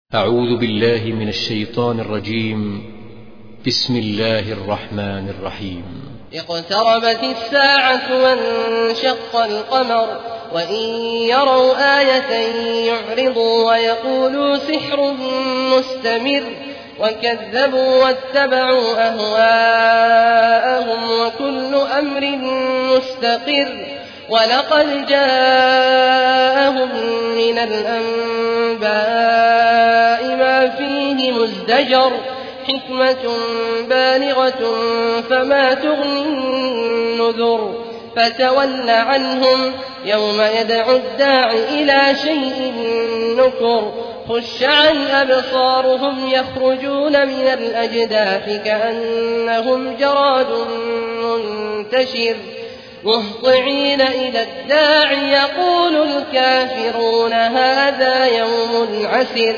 أعوذ بالله من الشيطان الرجيم. بسم الله الرحمن الرحيم. اقتربت الساعة وانشق القمر وإن يروا آية يعرضوا ويقولوا سحر مستمر وكذبوا واتبعوا أهواءهم وكل أمر مستقر ولقد جاءهم من الأنباء ما فيه مزدجر حكمة بالغة فما تغني النذر فتول عنهم يوم يدعو الداع إلى شيء نكر خش عن أبصارهم يخرجون من الأجداث كأنهم جراد منتشر مهطعين إلى الداع يقول الكافرون هذا يوم عسر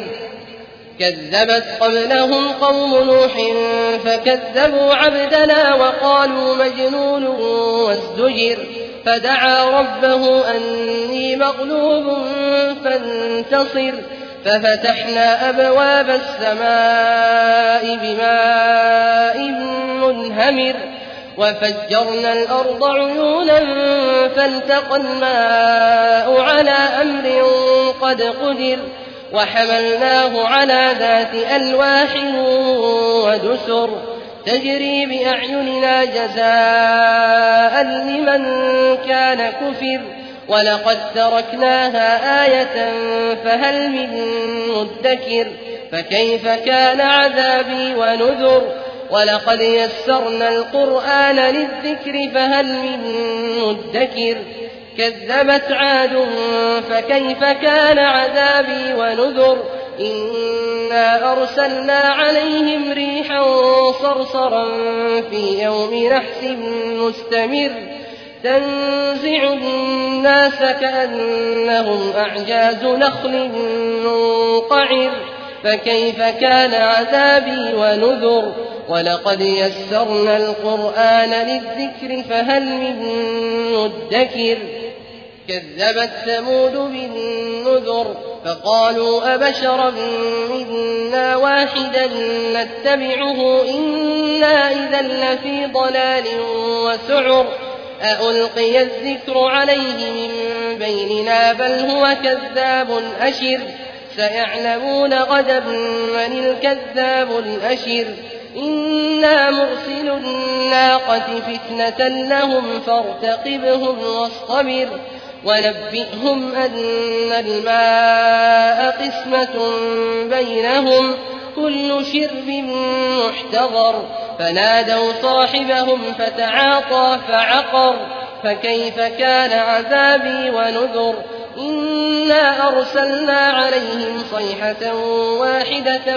كذبت قبلهم قوم نوح فكذبوا عبدنا وقالوا مجنون وازدجر فدعا ربه أني مغلوب فانتصر ففتحنا أبواب السماء بماء منهمر وفجرنا الأرض عيونا فالتقى الماء على أمر قد قدر وحملناه على ذات ألواح ودسر تجري بأعيننا جزاء لمن كان كفر ولقد تركناها آية فهل من مدكر فكيف كان عذابي ونذر ولقد يسرنا القرآن للذكر فهل من مدكر كذبت عاد فكيف كان عذابي ونذر إنا أرسلنا عليهم ريحا صرصرا في يوم نحس مستمر تنزع الناس كأنهم أعجاز نخل منقعر فكيف كان عذابي ونذر ولقد يسرنا القرآن للذكر فهل من مدكر كذبت ثمود بالنذر فقالوا أبشرا منا واحدا نتبعه إنا إذا لفي ضلال وسعر أألقي الذكر عليه من بيننا بل هو كذاب أشر سيعلمون غدا من الكذاب الأشر إنا مرسل الناقة فتنة لهم فارتقبهم واصطبر ونبئهم أن الماء قسمة بينهم كل شرب محتضر فنادوا صاحبهم فتعاطى فعقر فكيف كان عذابي ونذر إنا أرسلنا عليهم صيحة واحدة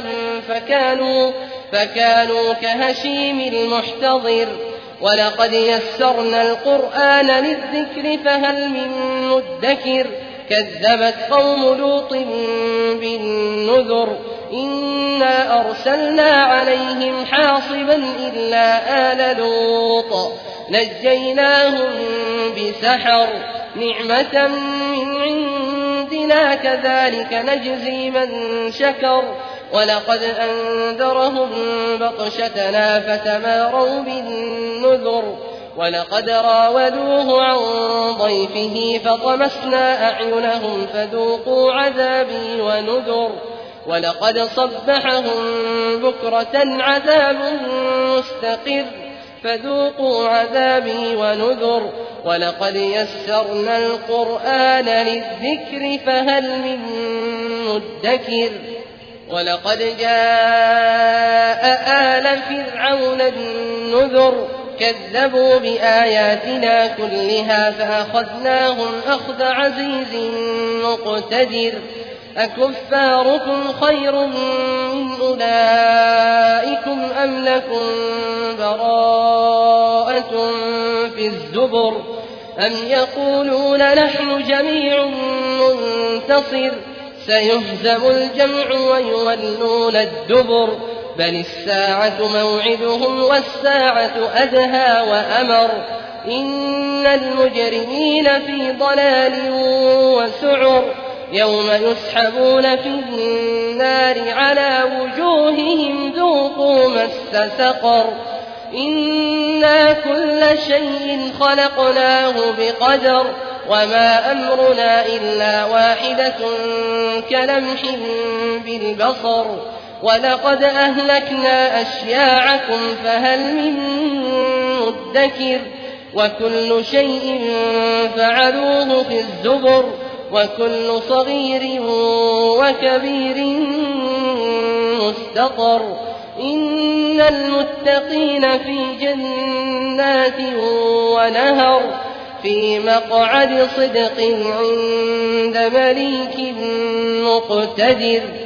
فكانوا كهشيم المحتضر ولقد يسرنا القرآن للذكر فهل من مدكر كذبت قوم لوط بالنذر إنا أرسلنا عليهم حاصبا إلا آل لوط نجيناهم بسحر نعمة من عندنا كذلك نجزي من شكر ولقد أنذرهم بطشتنا فتماروا بالنذر ولقد راودوه عن ضيفه فطمسنا أعينهم فذوقوا عذابي ونذر ولقد صبحهم بكرة عذاب مستقر فذوقوا عذابي ونذر ولقد يسرنا القرآن للذكر فهل من مدكر ولقد جاء آل فرعون النذر كذبوا بآياتنا كلها فأخذناهم أخذ عزيز مقتدر أكفاركم خير من أولئكم أم لكم براءة في الزبر أم يقولون نحن جميع منتصر سيهزم الجمع ويولون الدبر بل الساعة موعدهم والساعة أدهى وأمر إن المجرمين في ضلال وسعر يوم يسحبون في النار النار على وجوههم ذوقوا مس سقر إنا كل شيء خلقناه بقدر وما أمرنا إلا واحدة كلمح بالبصر ولقد أهلكنا أشياعكم فهل من مدكر وكل شيء فعلوه في الزبر وكل صغير وكبير مستطر إن المتقين في جنات ونهر في مقعد صدق عند مليك مقتدر